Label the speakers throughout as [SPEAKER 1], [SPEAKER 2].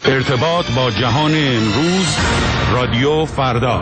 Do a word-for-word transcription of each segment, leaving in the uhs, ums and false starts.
[SPEAKER 1] ارتباط با جهان امروز، رادیو فردا.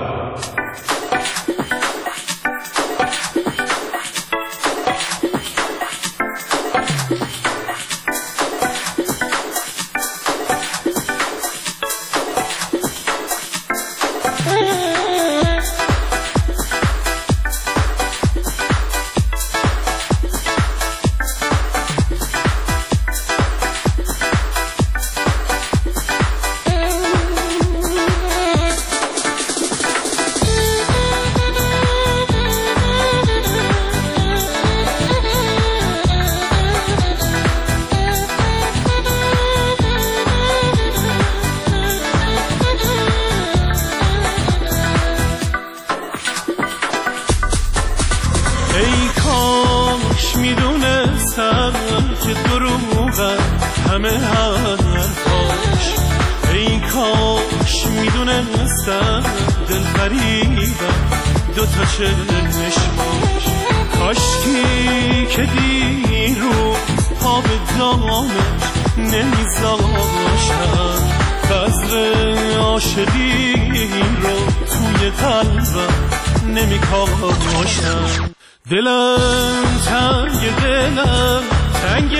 [SPEAKER 2] دلم تنگ دلم تنگ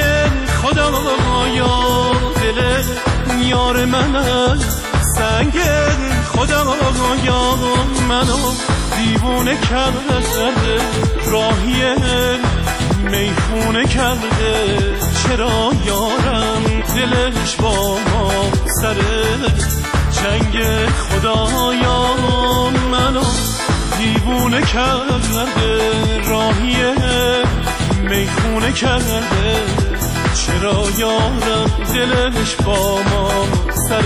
[SPEAKER 2] خدایا، دل یار من سنگ خدایا، منو دیوونه کرده راهی میخونه کرده، چرا یارم دلش با ما سر جنگ خدایا، منو دیوونه کرده راهی میخونه کرده، چرا یارم دلش با ما سر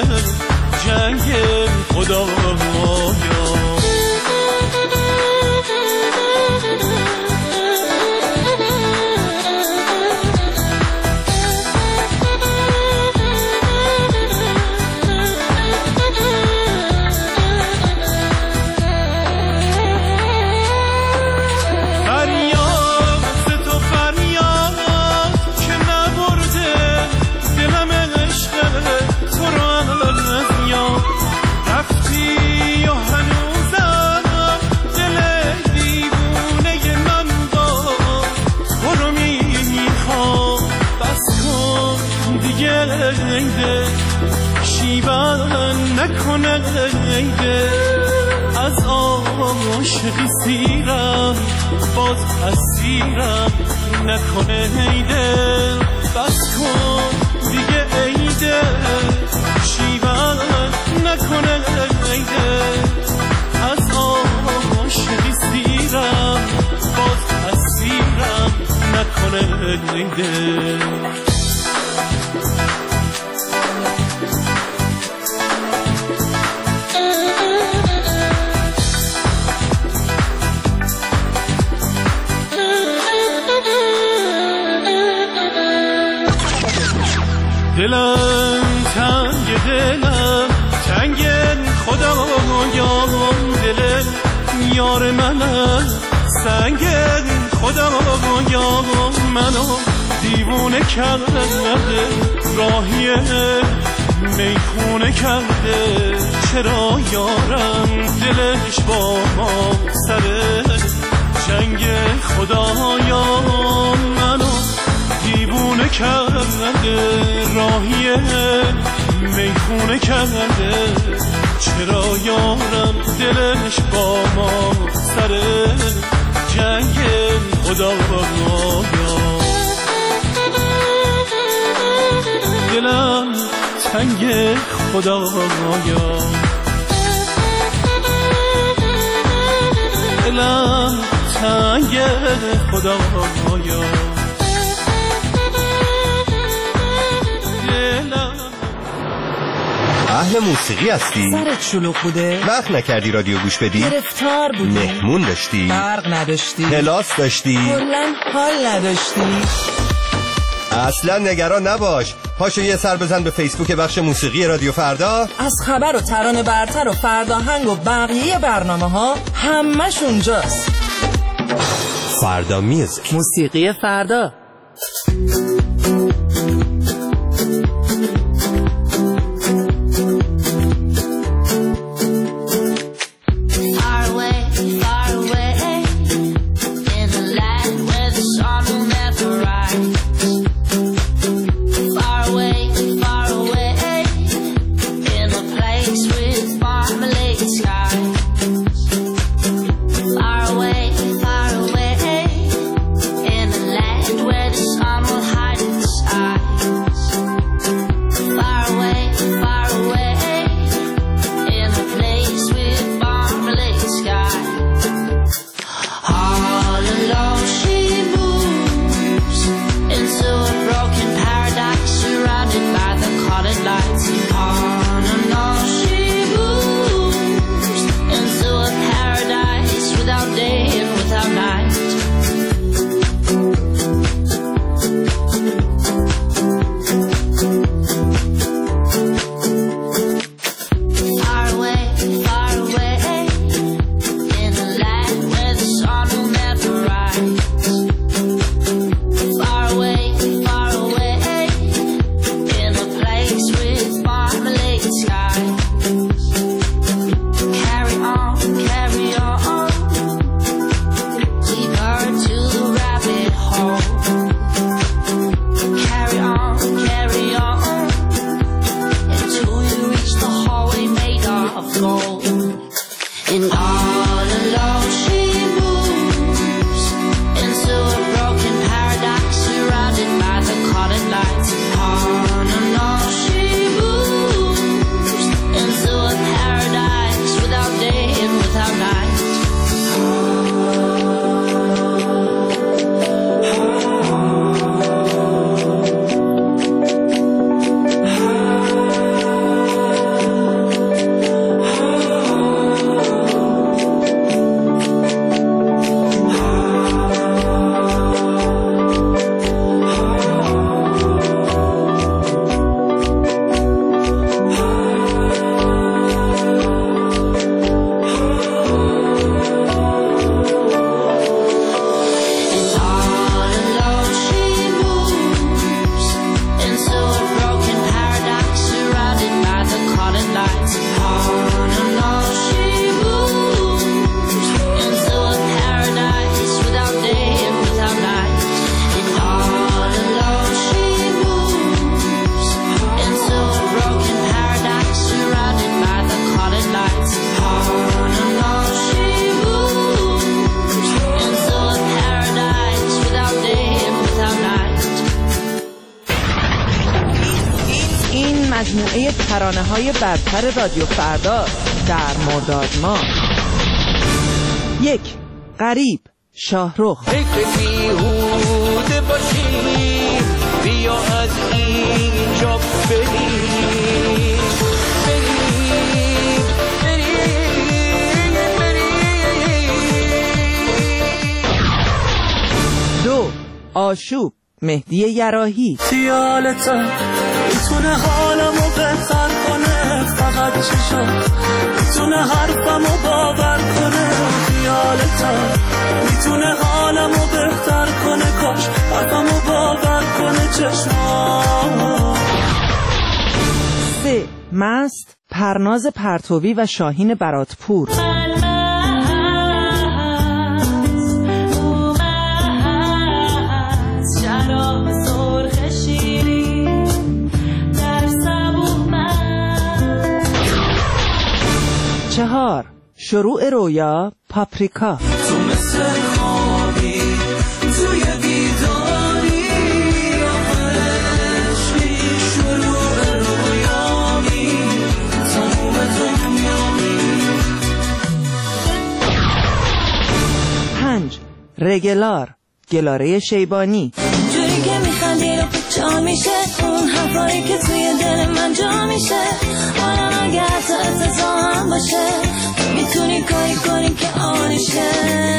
[SPEAKER 2] جنگ خدایا. نکنه ایده از عاشقی سیرم، باز اسیرم نکنه ایده، بس کن دیگه ایده شیون نکنه ایده، از عاشقی سیرم، باز اسیرم نکنه ایده. دلم تنگ دلم تنگ خدایا، دل یار من سنگ خدایا، منو دیوونه کرده راهی میخونه کرده، چرا یارم دلش با ما سر جنگ خدایا، منو دیوونه کرده راهی میخونه کرده، چرا یارم دلش با ما سر جنگ خدایا. دلم تنگ خدایا، دلم تنگ خدایا.
[SPEAKER 3] اهل موسیقی هستی؟
[SPEAKER 4] سرت شلوغ بوده؟
[SPEAKER 3] وقت نکردی رادیو گوش بدی؟
[SPEAKER 4] گرفتار بودی؟
[SPEAKER 3] مهمون داشتی؟
[SPEAKER 4] برق نداشتی؟
[SPEAKER 3] کلاس داشتی؟
[SPEAKER 4] کلاً حال نداشتی؟
[SPEAKER 3] اصلا نگران نباش، پاشو یه سر بزن به فیسبوک بخش موسیقی رادیو فردا.
[SPEAKER 4] از خبر و ترانه برتر و فرداهنگ و بقیه برنامه ها همش اونجاست.
[SPEAKER 3] فردا میوزیک،
[SPEAKER 4] موسیقی فردا. مجموعه ترانه‌های برتر رادیو فردا در مرداد ماه. یک، غریب، شاهرخ.
[SPEAKER 2] فکر بیهوده باشیم، بیا از اینجا بریم، بریم، بریم، بریم.
[SPEAKER 4] دو، آشوب، مهدی یراحی.
[SPEAKER 2] خیالتا میتونه حالمو بهتر کنه، فقط چشم میتونه حرفمو باور کنه. خیالتا میتونه حالمو بهتر کنه، کاش حرفمو باور کنه چشم.
[SPEAKER 4] سه، مست، پرناز پرتوی و شاهین براتپور. چهار، شروع رویا، پاپریکا.
[SPEAKER 2] تو مثل خوابی توی بیداری، آخرشی شروع رویامی، تموم دنیامی.
[SPEAKER 4] پنج، رگلار، گلاره شیبانی.
[SPEAKER 5] جوری که میخندی رو جا میشه، اون حرفایی که توی دل من جا میشه. حالا اگه حتی افتضاح هم باشه، میتونی کاری کنی که آنشه.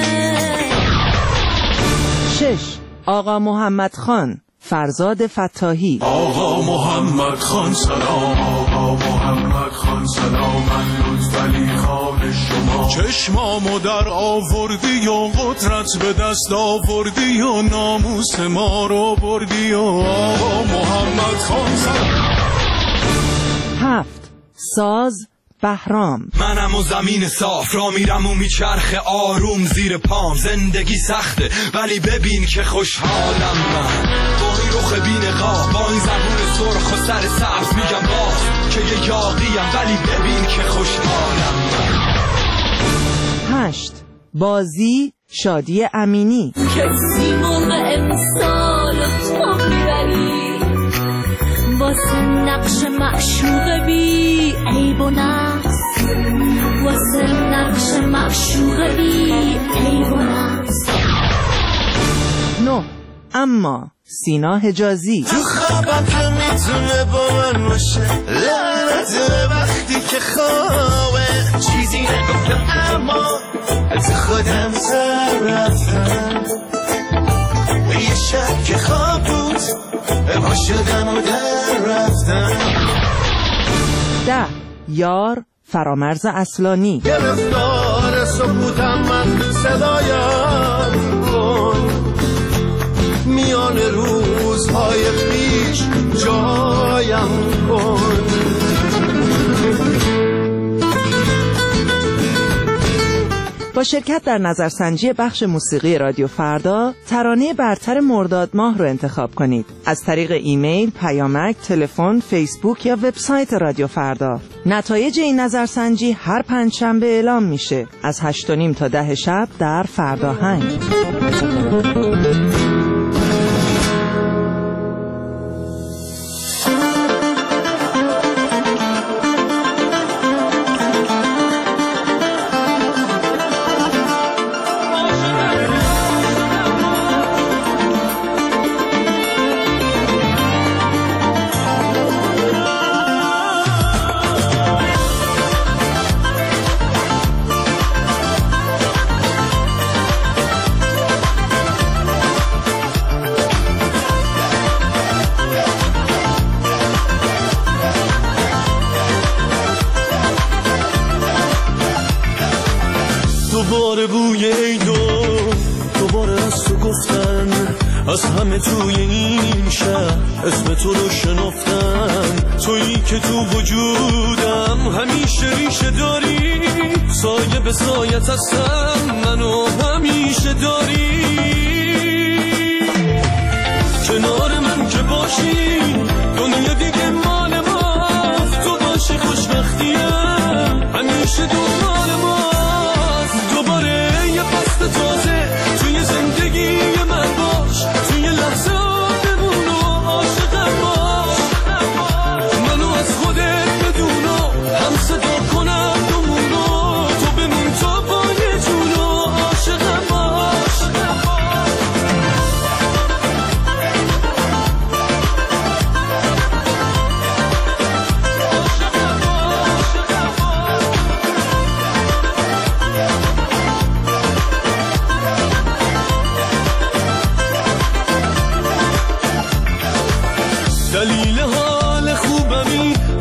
[SPEAKER 4] شش، آقا محمد خان، فرزاد فتاحی.
[SPEAKER 6] آقا محمد خان سلام، آقا محمد خان سلام، من لطفعلی خان شما. چشمامو در آوردی و قدرت به دست آوردی و ناموس ما رو بردی و آقا محمد خان سلام.
[SPEAKER 4] هفت، ساز، بهرام.
[SPEAKER 7] منم و زمین صاف را میرم و میچرخه آروم زیر پام. زندگی سخته ولی ببین که خوشحالم من، با این رخ بی‌نقاب، با این زبون سرخ و سر سبز میگم باز که یه یاغیم، ولی ببین که خوشحالم من.
[SPEAKER 4] هشت، بازی، شادی امینی.
[SPEAKER 5] کسی موقع امسال تو میبری، واسه نقش معشوق بی عیب و نقص، واسه نقش معشوق بی عیب و نقص.
[SPEAKER 4] نه، اما، سینا حجازی.
[SPEAKER 2] تو خوابم که میتونه با من باشه، لعنت وقتی که خوابه. چیزی نگفتم اما از خودم سر رفتم، به یه شب که خواب بود پا شدم و در رفتم.
[SPEAKER 4] ده، یار، فرامرز اصلانی.
[SPEAKER 2] گرفتار سکوتم من، صدایم کن، میان روزهای پیش جایم کن.
[SPEAKER 4] با شرکت در نظرسنجی بخش موسیقی رادیو فردا، ترانه برتر مرداد ماه رو انتخاب کنید. از طریق ایمیل، پیامک، تلفن، فیسبوک یا وبسایت رادیو فردا. نتایج این نظرسنجی هر پنجشنبه اعلام میشه از هشت و نیم تا ده شب در فرداهنگ.
[SPEAKER 2] دوباره بوی عیدو، دوباره از تو گفتن، از همه توی این شهر اسم تو رو شنفتم. تویی که تو وجودم همیشه ریشه داری، سایه به سایت هستم، منو همیشه داری. کنار من که باشی دنیا دیگه مال ماست، تو باشی خوشبختیم همیشه دنبال ماست. دوباره یه فصل تازه توی زندگی من باش، توی لحظه بمون و عاشقم باش، منو از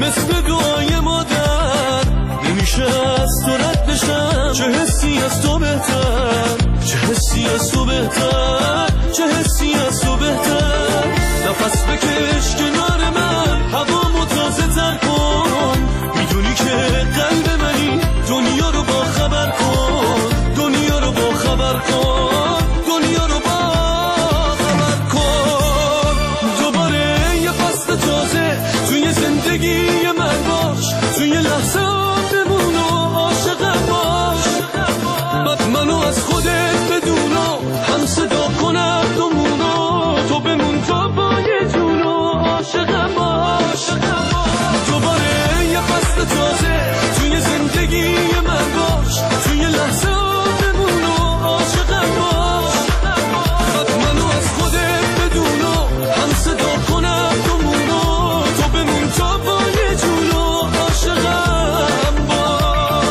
[SPEAKER 2] مثل دعای مادر نمیشه از تو رد بشم. چه حسی از تو بهتر، چه حسی از تو بهتر، چه حسی از تو بهتر. نفس بکش کنار من، هوامو تازه تر کن. میدونی که قلب منی، دنیا رو با خبر کن، دنیا رو با خبر کن، دنیا رو با خبر کن. دوباره یه فصل تازه توی زندگی من باش، توی لحظه بمون و عاشقم باش. بعد منو از خودت بدون و هم صدا کنم دومونو، تو بمون تا با یه جون و عاشقم باش. دوباره یه فصل تازه توی زندگی من باش، توی لحظه بمون و عاشقم باش. بعد منو از خودت بدون و هم صدا کنم دومونو، تو بمون تا با یه جون و عاشقم باش.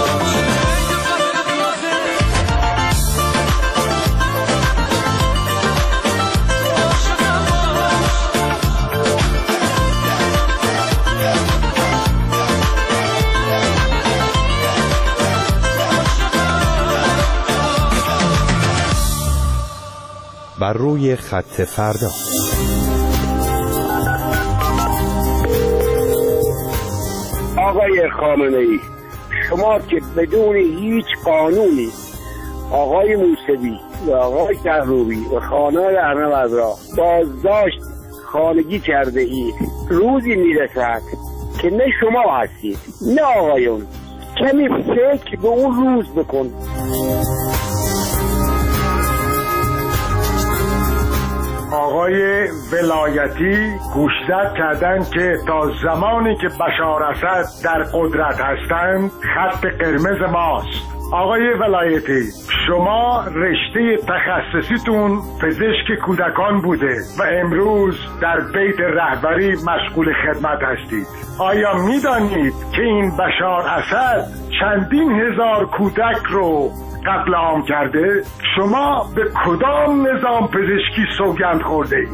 [SPEAKER 3] بر روی خط فردا.
[SPEAKER 8] آقای خامنه‌ای، شما که بدون هیچ قانونی آقای موسوی و آقای کروبی و خانه ارنب را بازداشت خانگی کرده اید، روزی میرسد که نه شما هستید نه آقایون. کمی فکر به اون روز بکن.
[SPEAKER 9] آقای ولایتی گوشزد کردن که تا زمانی که بشار اسد در قدرت هستند خط قرمز ماست. آقای ولایتی، شما رشته تخصصیتون پزشک کودکان بوده و امروز در بیت رهبری مشغول خدمت هستید. آیا میدانید که این بشار اسد چندین هزار کودک رو قتل عام کرده؟ شما به کدام نظام پزشکی سوگند خورده اید؟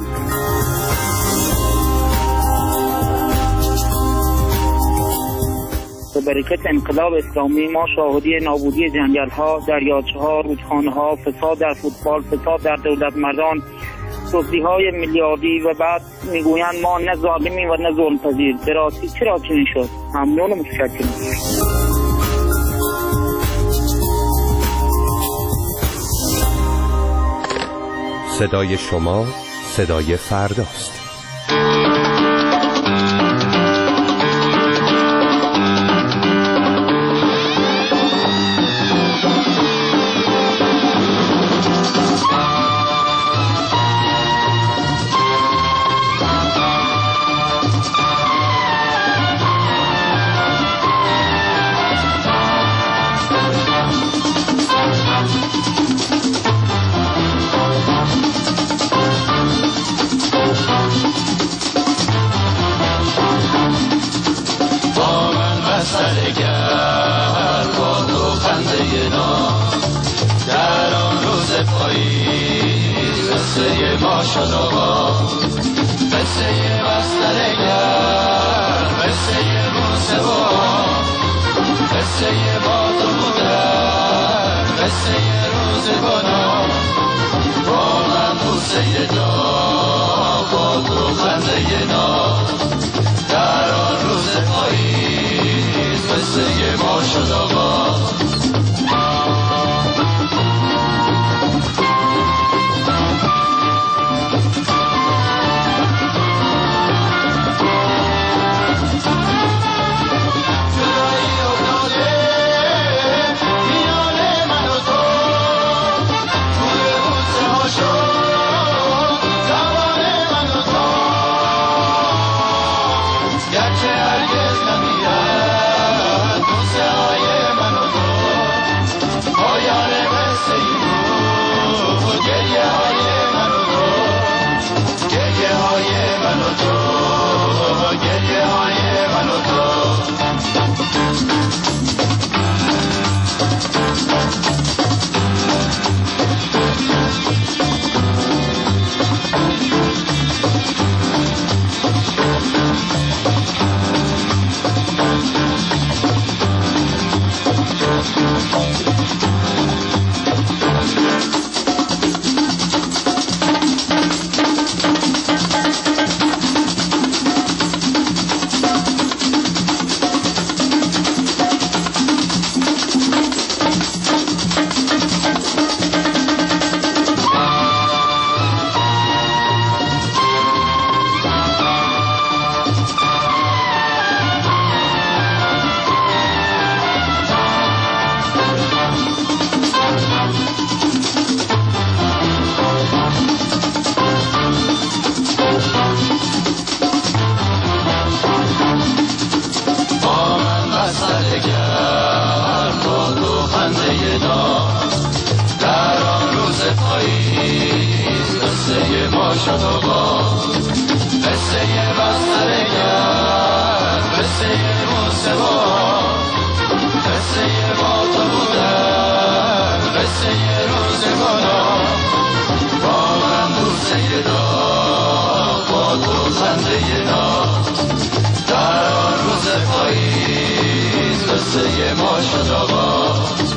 [SPEAKER 10] به برکت انقلاب اسلامی ما شاهدی نابودی جنگل ها، دریاچه ها، رودخانه ها، فساد در فوتبال، فساد در دولت مردان، دزدی های میلیاردی و بعد میگویند ما نه ظالمیم و نه ظلم پذیر. به راستی چرا چنین شد؟ ممنون و متشکرم.
[SPEAKER 3] صدای شما صدای فرداست.
[SPEAKER 11] گرچه هرگز نمیرد بوسه های قصه روزگارا با من بوسه داغ با تو خنده ناز در آن روز پاییز قصه ما شد آغاز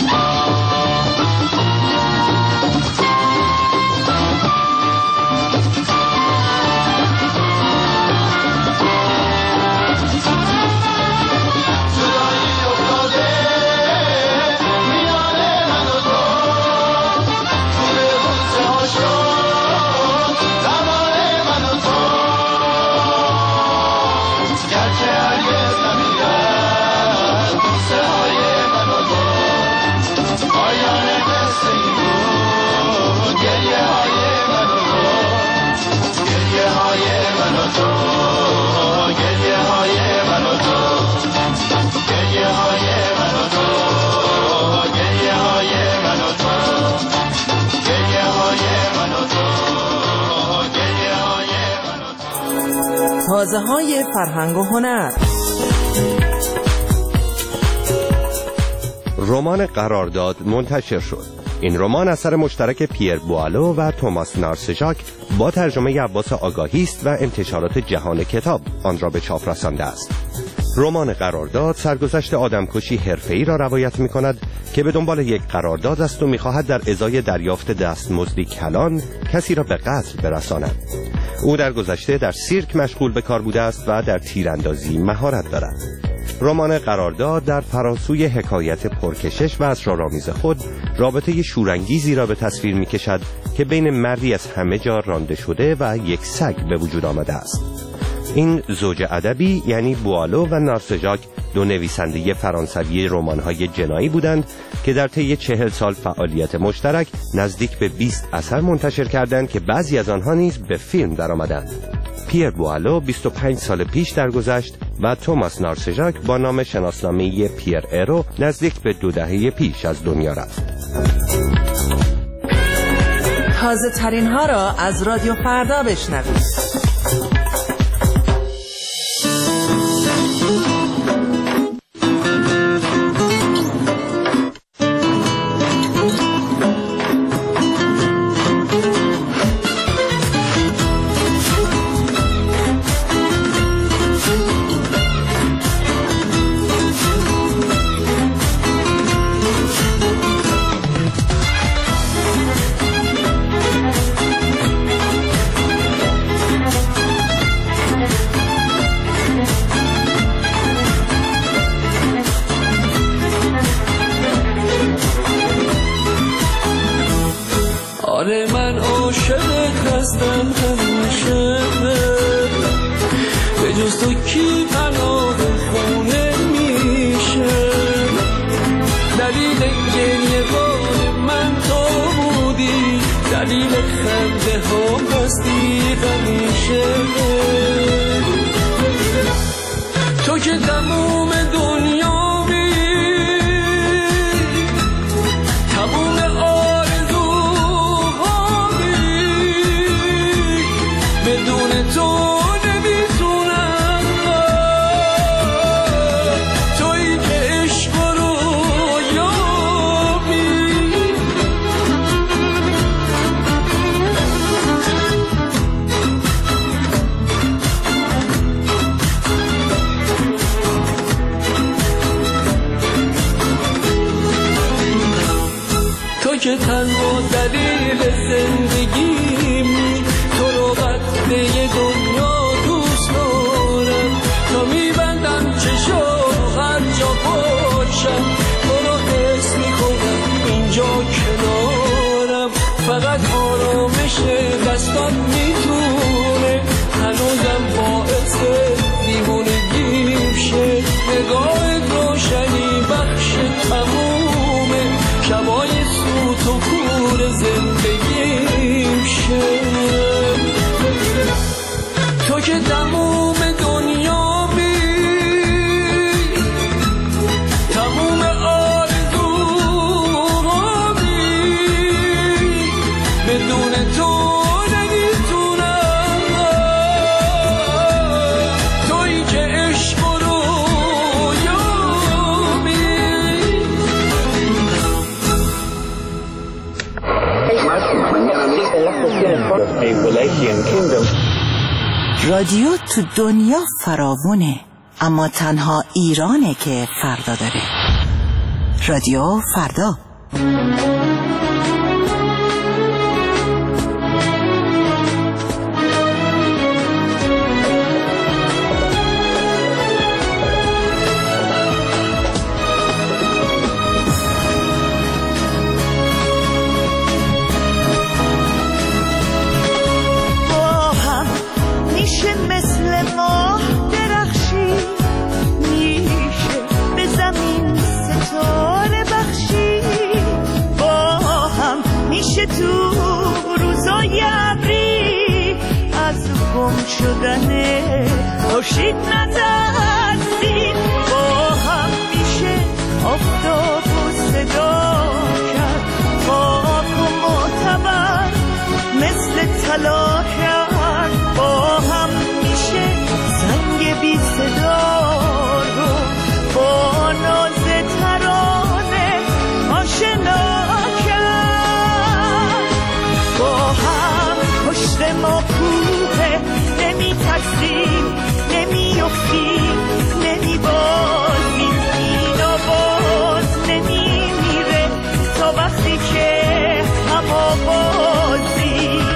[SPEAKER 4] تازه های فرهنگ و هنر.
[SPEAKER 3] رمان قرارداد منتشر شد. این رمان اثر مشترک پیر بوالو و توماس نارسژاک با ترجمه عباس آگاهی است و انتشارات جهان کتاب آن را به چاپ رسانده است. رمان قرارداد سرگذشت آدمکشی حرفه‌ای را روایت می‌کند که به دنبال یک قرارداد است و می‌خواهد در ازای دریافت دستمزدی کلان کسی را به قتل برساند. او در گذشته در سیرک مشغول به کار بوده است و در تیراندازی مهارت دارد. رمان قرارداد در فراسوی حکایت پرکشش و اسرارآمیز خود رابطه شورانگیزی را به تصویر می‌کشد که بین مردی از همه جا رانده شده و یک سگ به وجود آمده است. این زوج ادبی یعنی بوالو و نارسژاک دو نویسنده فرانسوی رمان‌های جنایی بودند که در طی چهل سال فعالیت مشترک نزدیک به بیست اثر منتشر کردند که بعضی از آنها نیز به فیلم درآمدند. پیر بوالو بیست و پنج سال پیش درگذشت و توماس نارسژاک با نام شناسنامه‌ای پیر ارو نزدیک به دو دهه پیش از دنیا رفت.
[SPEAKER 4] تازه ترین ها را از رادیو فردا بشنوید.
[SPEAKER 2] نگاه روشنی بخش تموم شبای سوت و
[SPEAKER 12] رادیو تو دنیا فراوونه، اما تنها ایرانه که فردا داره. رادیو فردا.
[SPEAKER 13] تو روزای ابری از گم شدن خورشید نترسیم، با هم میشه آفتاب و صدا کرد، خاک و معتبر مثل طلا کرد، با هم میشه زنگ بی صدا رو با ناز ترانه آشنا ما کوه، نمی ترسیم نمی افتیم نمی بازیم، این آواز نمی میره تا وقتی که هم آوازیم.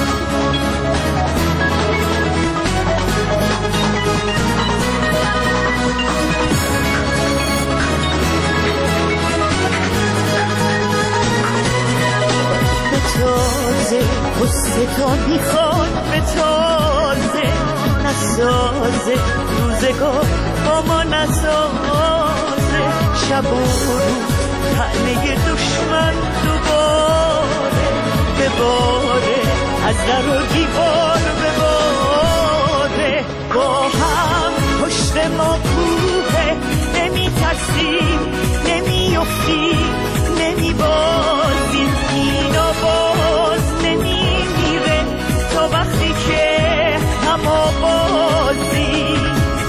[SPEAKER 13] به تازه قصه تا میخواد به تازه نسازه، روزگار با ما نسازه، شب و روز تنه دشمن دوباره بباره، از در و دیوار بباره، با هم پشت ما کوه، نمی ترسیم نمی افتیم نمی بازیم، این آواز نمی میره تا وقتی که هم آوازیم.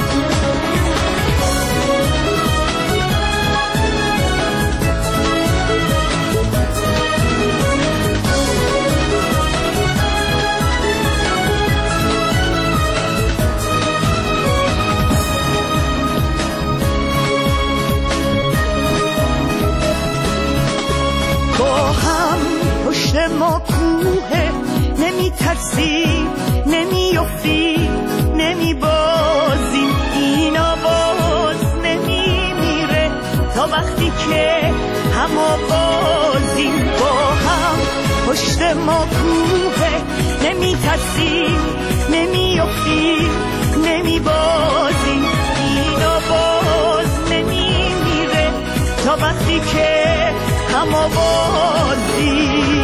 [SPEAKER 13] پشت ما کوه، نمی ترسیم نمی افتیم نمی بازیم، این آواز نمی میره تا وقتی که هم آوازیم، با هم پشت ما کوه، نمی ترسیم نمی افتیم نمی بازیم، این آواز نمی میره تا وقتی که هم آوازیم.